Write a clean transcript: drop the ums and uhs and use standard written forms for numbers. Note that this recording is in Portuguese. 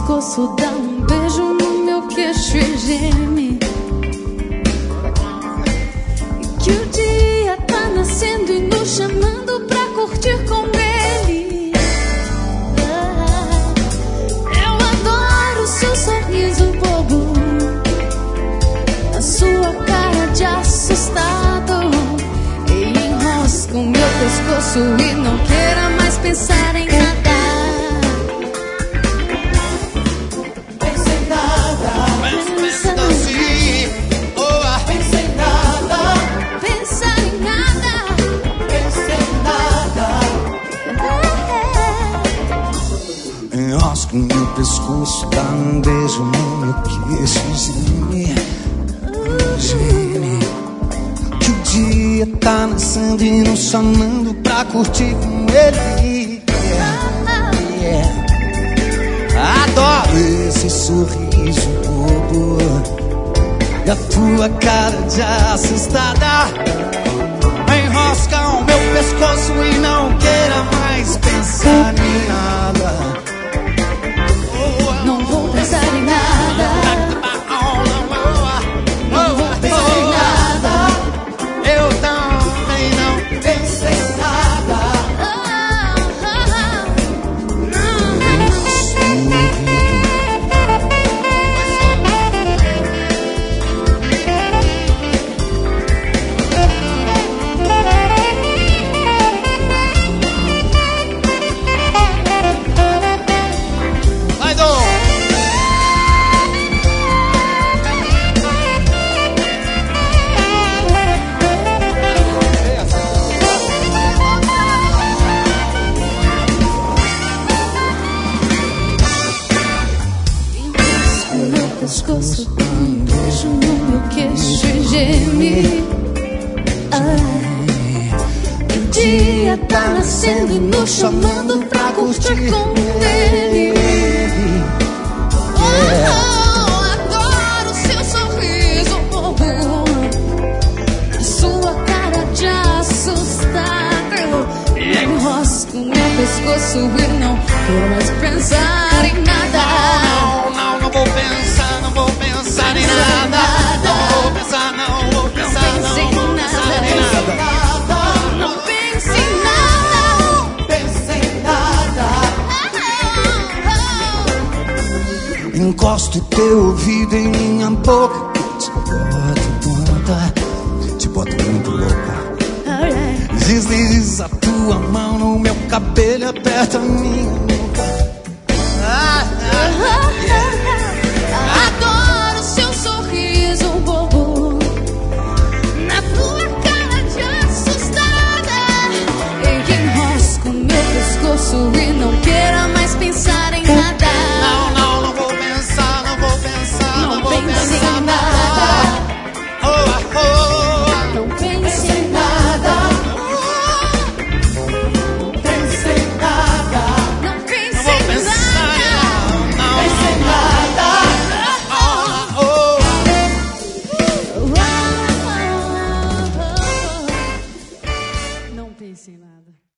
pescoço, dá um beijo no meu queixo e geme. Que o dia tá nascendo e nos chamando pra curtir com ele. Eu adoro seu sorriso bobo, a sua cara de assustado, e enrosca o meu pescoço e não queira mais pensar em nada. Enrosca o meu pescoço, dá um beijo no meu queixo e geme, geme. Que o dia tá nascendo e nos chamando pra curtir com ele. Adoro esse sorriso bobo e a tua cara de assustada. Enrosca o meu pescoço e não queira mais pensar em nada. Não vou pensar em nada. Não vou pensar em nada. Eu também não pensei em nada. Pescoço, um beijo no meu queixo e geme. O dia tá nascendo e nos chamando pra curtir com ele. Adoro seu sorriso bobo, a sua cara de assustado, enrosca o meu pescoço e não quero mais pensar em nada. Não vou pensar, não vou pensar em nada. Não vou pensar, não vou pensar, não vou pensar em nada. Não pense em nada. Não pense em nada. Encosto teu ouvido em minha boca, te boto tonta, te boto muito louca. Desliza a tua mão no meu cabelo, aperta a minha nuca. Adoro seu sorriso bobo, na tua cara de assustada, e enrosca o meu pescoço e não queira